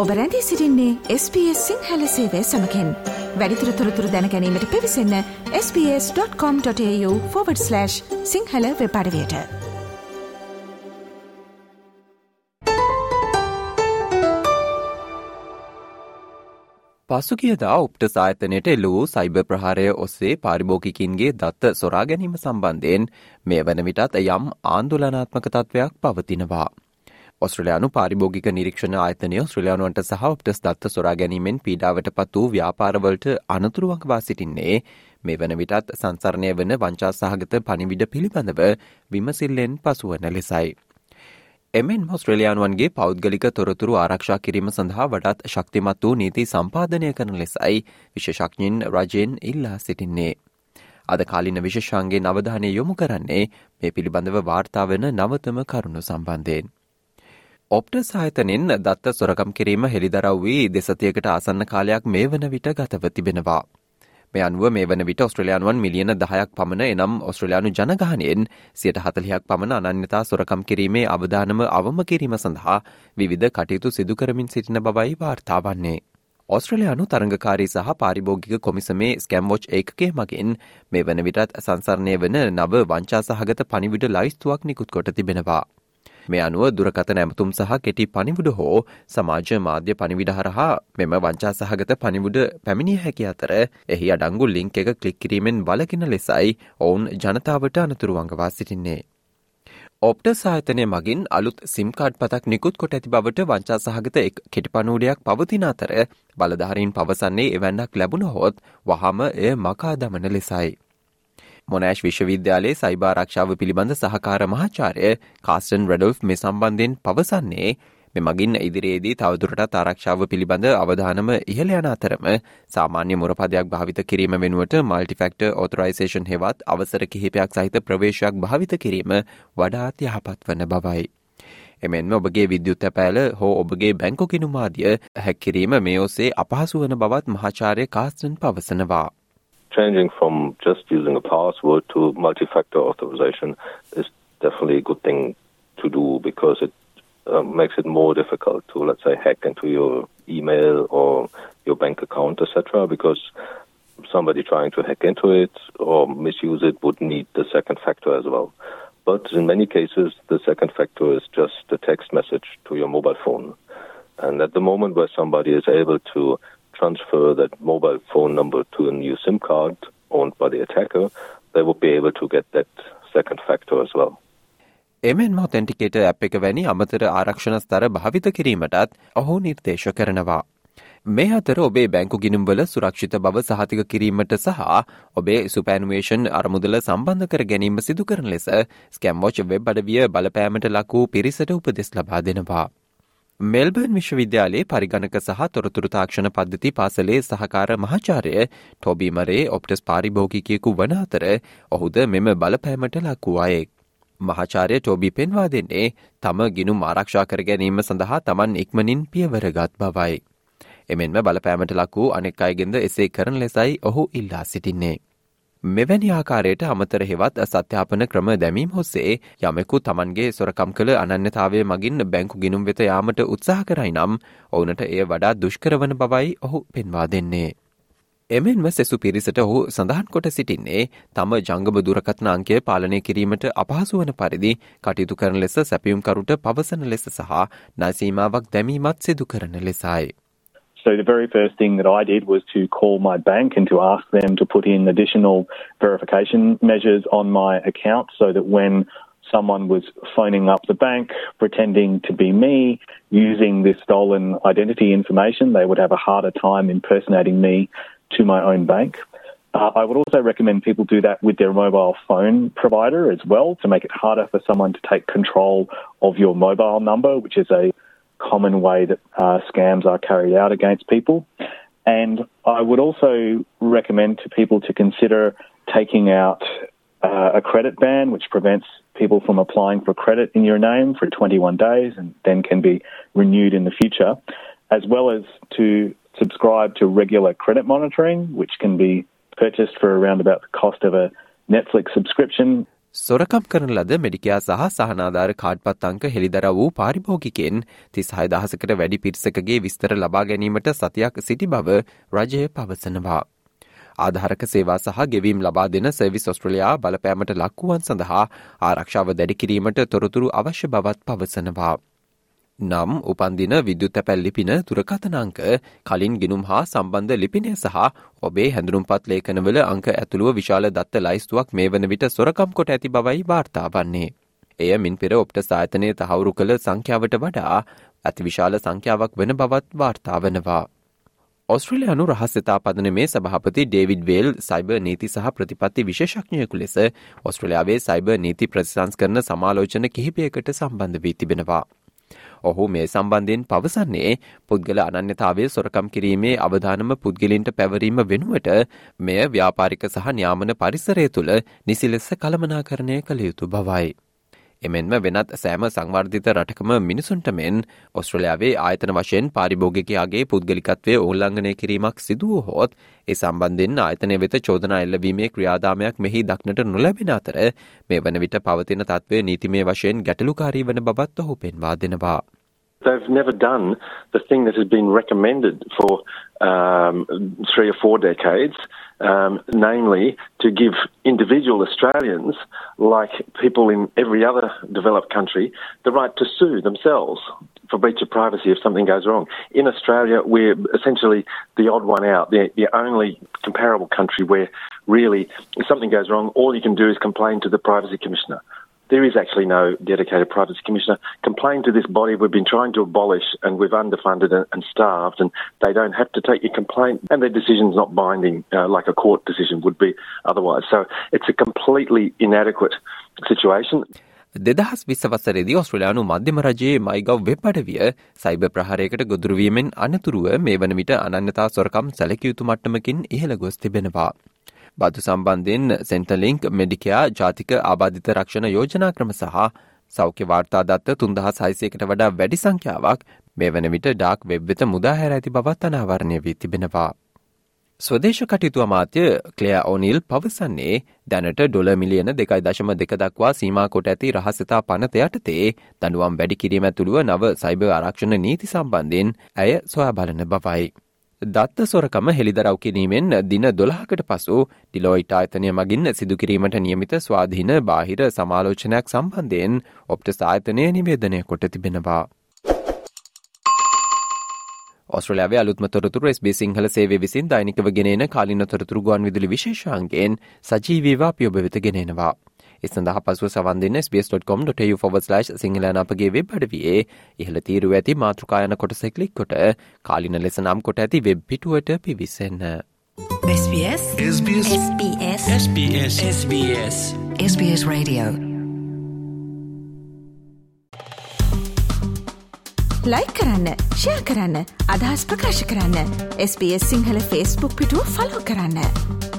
ඔබ රැඳී සිටින්නේ SBS සිංහල සේවය සමකෙන්. වැඩිදුර තොරතුරු දැන ගැනීමට පිවිසන්න sbs.com.au/සිංහල වෙබ් අඩවියට. පසුගියදා ඔප්ටස් ආයතනයට එල්ල වූ සයිබර් ප්‍රහාරය ඔස්සේ පාරිභෝගිකින්ගේ දත්ත සොරා ගැනීම සම්බන්ධයෙන් මේ වන විටත් යම් ආන්දෝලනාත්මක තත්ත්වයක් පවතිනවා. ඔස්ට්‍රේලියානු පාරිභෝගික නිරීක්ෂණ ආයතනය ඔස්ට්‍රේලියානුවන්ට සහ ඔප්ටස් දත්ත සොරා ගැනීමෙන් පීඩාවට පත් වූ ව්‍යාපාරවලට අනතුරුවක්වා සිටින්නේ මේ වන විටත් සංසරණය වන වංචා සහගත පණිවිඩ පිළිබඳව විමසිල්ලෙන් පසුවන ලෙසයි. එමෙන් ඔස්ට්‍රේලියානුවන්ගේ පෞද්ගලික තොරතුරු ආරක්ෂා කිරීම සඳහා වඩාත් ශක්තිමත් වූ නීති සම්පාදනය කරන ලෙසයි විශේෂඥයින් රජයෙන් ඉල්ලා සිටින්නේ. අද කාලින විශේෂාංගයේ අවධානය යොමු කරන්නේ මේ පිළිබඳව වාර්තා වන නවතම කරුණු සම්බන්ධයෙන්. ඔප්ටස් ආයතනෙන් දත්ත සොරකම් කිරීම හෙළිදරව් වී දෙසතියකට ආසන්න කාලයක් මේ වන විට ගතව තිබෙනවා. මේ අනුව මේ වන විට ඔස්ට්‍රේලියානුවන් මිලියන 10ක් පමණ එනම් ඔස්ට්‍රේලියානු ජනගහනයෙන් 40% පමණ අනන්‍යතා සොරකම් කිරීමේ අවදානම අවම කිරීම සඳහා විවිධ කටයුතු සිදු කරමින් සිටින බවයි වාර්තා වන්නේ. ඔස්ට්‍රේලියානු තරංගකාරී සහ පාරිභෝගික කොමිසමේ ස්කැම්වොච් ඒකකය මගින් මේ වන විටත් සංසරණය වන නව වංචා සහගත පණිවිඩ ලයිස්තුවක් නිකුත් කොට තිබෙනවා. මේ අනුව දුරකථන ඇමතුම් සහ කෙටි පණිවිඩ හෝ සමාජ මාධ්‍ය පණිවිඩ හරහා මෙම වංචා සහගත පණිවිඩ පැමිණිය හැකි අතර එහි අඩංගු ලින්ක් එක ක්ලික් කිරීමෙන් වළකින ලෙසයි ඔවුන් ජනතාවට අනතුරු වංගවා සිටින්නේ. ඔප්ටස් ආයතනය මගින් අලුත් සිම් කාඩ් පතක් නිකුත් කොට ඇති බවට වංචා සහගත එක් කෙටිපණිවුඩයක් පවතින අතර බලධාරීන් පවසන්නේ එවැන්නක් ලැබුණහොත් වහාම එය මකා දමන ලෙසයි. මොනෑෂ් විශ්වවිද්‍යාලයේ සයිබර් ආරක්ෂාව පිළිබඳ සහකාර මහාචාර්ය කාස්ටන් රැඩොල්ෆ් මේ සම්බන්ධයෙන් පවසන්නේ මෙමගින් ඉදිරියේදී තවදුරටත් ආරක්ෂාව පිළිබඳ අවධානම ඉහළ යන අතරම සාමාන්‍ය මුරපදයක් භාවිත කිරීම වෙනුවට මල්ටිෆැක්ටර් ඔතොරයිසේෂන් හෙවත් අවසර කිහිපයක් සහිත ප්‍රවේශයක් භාවිත කිරීම වඩාත් යහපත් වන බවයි. එමෙන්ම ඔබගේ විද්‍යුත් ඇපෑල හෝ ඔබගේ බැංකු ගිණුම ආදිය හැක් කිරීම මේ ඔස්සේ අපහසු වන බවත් මහාචාර්ය කාස්ටන් පවසනවා. Changing from just using a password to multi-factor authorization is definitely a good thing to do because it makes it more difficult to, let's say, hack into your email or your bank account, etc. Because somebody trying to hack into it or misuse it would need the second factor as well. But in many cases, the second factor is just a text message to your mobile phone. And at the moment where somebody is able to transfer that mobile phone number to a new SIM card owned by the attacker, they would be able to get that second factor as well. එමෙන්ම ඔතෙන්ටිකේටර් app එක වැනි අමතර ආරක්ෂණ ස්තර භාවිත කිරීමටත් ඔහු නිර්දේශ කරනවා. මේ අතර ඔබේ බැංකු ගිණුම්වල සුරක්ෂිත බව සහතික කිරීමට සහ ඔබේ සුපැනුවේෂන් අරමුදල සම්බන්ධ කර ගැනීම සිදු කරන ලෙස ස්කැම්වොච් වෙබ් අඩවිය බලපෑමට ලක් වූ පිරිසට උපදෙස් ලබා දෙනවා. මෙල්බර්න් විශ්වවිද්‍යාලයේ පරිගණක සහ තොරතුරු තාක්ෂණ පද්ධති පාසලේ සහකාර මහාචාර්ය ටෝබි මරේ ඔප්ටස් පාරිභෝගිකයෙකු වන අතර ඔහුද මෙම බලපෑමට ලක් වූ අයෙක්. මහාචාර්ය ටෝබි පෙන්වා දෙන්නේ තම ගිණුම් ආරක්ෂා කර ගැනීම සඳහා තමන් ඉක්මනින් පියවරගත් බවයි. එමෙන්ම බලපෑමට ලක් වූ අනෙක් අයගෙන්ද එසේ කරන ලෙසයි ඔහු ඉල්ලා සිටින්නේ. මෙවැනි ආකාරයට අමතර හෙවත් සත්‍යාපන ක්‍රම දැමීම ඔස්සේ යමෙකු තමන්ගේ සොරකම් කළ අනන්‍යතාවය මගින් බැංකු ගිණුම් වෙත යාමට උත්සාහ කරයි නම් ඔවුනට එය වඩා දුෂ්කර වන බවයි ඔහු පෙන්වා දෙන්නේ. එමෙන්ම සෙසු පිරිසට ඔහු සඳහන් කොට සිටින්නේ තම ජංගම දුරකථන අංකය පාලනය කිරීමට අපහසු වන පරිදි කටයුතු කරන ලෙස සැපයුම්කරුට පවසන ලෙස සහ ණය සීමාවක් දැමීමත් සිදු කරන ලෙසයි. So the very first thing that I did was to call my bank and to ask them to put in additional verification measures on my account so that when someone was phoning up the bank pretending to be me using this stolen identity information, they would have a harder time impersonating me to my own bank. I would also recommend people do that with their mobile phone provider as well to make it harder for someone to take control of your mobile number, which is a common way that scams are carried out against people. And I would also recommend to people to consider taking out a credit ban, which prevents people from applying for credit in your name for 21 days and then can be renewed in the future, as well as to subscribe to regular credit monitoring, which can be purchased for around about the cost of a Netflix subscription. සොරකම් කරන ලද මෙඩිකයා සහ සහනාධාර කාඩ්පත් අංක හෙළිදරව් වූ පාරිභෝගිකයන් 36,000කට වැඩි පිරිසකගේ විස්තර ලබා ගැනීමට සතියක් සිටි බව රජය පවසනවා. ආධාරක සේවා සහ ගෙවීම් ලබා දෙන සර්විස් ඔස්ට්‍රේලියා බලපෑමට ලක්වුවන් සඳහා ආරක්ෂාව දැඩි කිරීමට තොරතුරු අවශ්‍ය බවත් පවසනවා. නම් උපන්දින විද්‍යුත් තැපැල් ලිපින දුරකථන අංක කලින් ගිණුම් හා සම්බන්ධ ලිපිනය සහ ඔබේ හැඳුනුම්පත් ලේඛනවල අංක ඇතුළුව විශාල දත්ත ලයිස්තුවක් මේ වන විට සොරකම් කොට ඇති බවයි වාර්තා වන්නේ. එය මින් පෙර ඔප්ටස් ආයතනය තහවුරු කළ සංඛ්‍යාවට වඩා අතිවිශාල සංඛ්‍යාවක් වන බවත් වාර්තා වනවා. ඔස්ට්‍රේලියානු රහස්‍යතා පදනමේ සභාපති ඩේවිඩ් වේල් සයිබර් නීති සහ ප්‍රතිපත්ති විශේෂඥයෙකු ලෙස ඔස්ට්‍රේලියාවේ සයිබර් නීති ප්‍රතිසංස්කරණ සමාලෝචන කිහිපයකට සම්බන්ධ වී තිබෙනවා. ඔහු මේ සම්බන්ධයෙන් පවසන්නේ පුද්ගල අනන්‍යතාවය සොරකම් කිරීමේ අවධානම පුද්ගලින්ට පැවරීම වෙනුවට මෙය ව්‍යාපාරික සහ න්‍යාමන පරිසරය තුළ නිසි ලෙස කළමනාකරණය කළ යුතු බවයි. එමෙන්ම වෙනත් සෑම සංවර්ධිත රටකම මිනිසුන්ට මෙන් ඔස්ට්‍රේලියාවේ ආයතන වශයෙන් පාරිභෝගිකයාගේ පුද්ගලිකත්වය උල්ලංඝනය කිරීමක් සිදු වූහොත් ඒ සම්බන්ධයෙන් ආයතනය වෙත චෝදනා එල්ලවීමේ ක්‍රියාදාමයක් මෙහි දක්නට නොලැබෙන අතර මේ වන විට පවතින තත්ත්වය නීතිමය වශයෙන් ගැටලුකාරී වන බවත් ඔහු පෙන්වා දෙනවා. They've never done the thing that has been recommended for 3 or 4 decades, namely to give individual Australians, like people in every other developed country, the right to sue themselves for breach of privacy if something goes wrong. In Australia, we're essentially the odd one out, the only comparable country where really if something goes wrong, all you can do is complain to the Privacy Commissioner. There is actually no dedicated Privacy Commissioner. Complain to this body we've been trying to abolish, and we've underfunded and starved, and they don't have to take your complaint, and their decision's not binding like a court decision would be otherwise. So it's a completely inadequate situation. 2020 වසරේදී ඔස්ට්‍රේලියානු මධ්‍යම රජයේ මයිගව් web අඩවිය cyber ප්‍රහාරයකට ගොදුරු වීමෙන් අනතුරුව මේ වන විට අනන්‍යතා සොරකම් සැලකිය යුතු මට්ටමකින් ඉහළ ගොස් තිබෙනවා. බදු සම්බන්ධයෙන් සෙන්ටර්ලින්ක් මෙඩිකයා ජාතික ආබාධිත රක්ෂණ යෝජනා ක්‍රම සහ සෞඛ්‍ය වාර්තා දත්ත 3600කට වඩා වැඩි සංඛ්‍යාවක් මේ වන විට ඩාක් වෙබ් වෙත මුදා හැර ඇති බවත් අනාවරණය වී තිබෙනවා. ස්වදේශ කටයුතු අමාත්‍ය ක්ලෙයා ඕනිල් පවසන්නේ දැනට ඩොලර් මිලියන 2.2 දක්වා සීමා කොට ඇති රහස්‍යතා පනත යටතේ දඬුවම් වැඩි කිරීම ඇතුළුව නව සයිබර් ආරක්ෂණ නීති සම්බන්ධයෙන් ඇය සොයා බලන බවයි. දත්ත සොරකම හෙළිදරව් කිරීමෙන් දින 12කට පසු ඩිලොයිට් ආයතනය මගින් සිදු කිරීමට නියමිත ස්වාධීන බාහිර සමාලෝචනයක් සම්බන්ධයෙන් ඔප්ටස් ආයතනය නිවේදනය කොට තිබෙනවා. ඔස්ට්‍රේලියාවේ අලුත්ම තොරතුරු SBS සිංහල සේවය විසින් දෛනිකව ගෙනෙන කාලින තොරතුරු ගුවන්විදුලි විශේෂාංගයෙන් සජීවීව අපි ඔබ වෙත ගෙනෙනවා. ඒ සඳහා පසුව සවන් දෙන්න sbs.com.au/සිංහල යන අපගේ වෙබ් අඩවියේ ඉහළ තීරුව ඇති මාතෘකා යන කොටස ක්ලික් කොට කාලින ලෙස නම් කොට ඇති වෙබ් පිටුවට පිවිසෙන්න. SBS SBS SBS SBS SBS SBS Radio like කරන්න, ෂෙයා කරන්න, අදහස් ප්‍රකාශ කරන්න. SBS සිංහල Facebook පිටුව ෆලෝ කරන්න.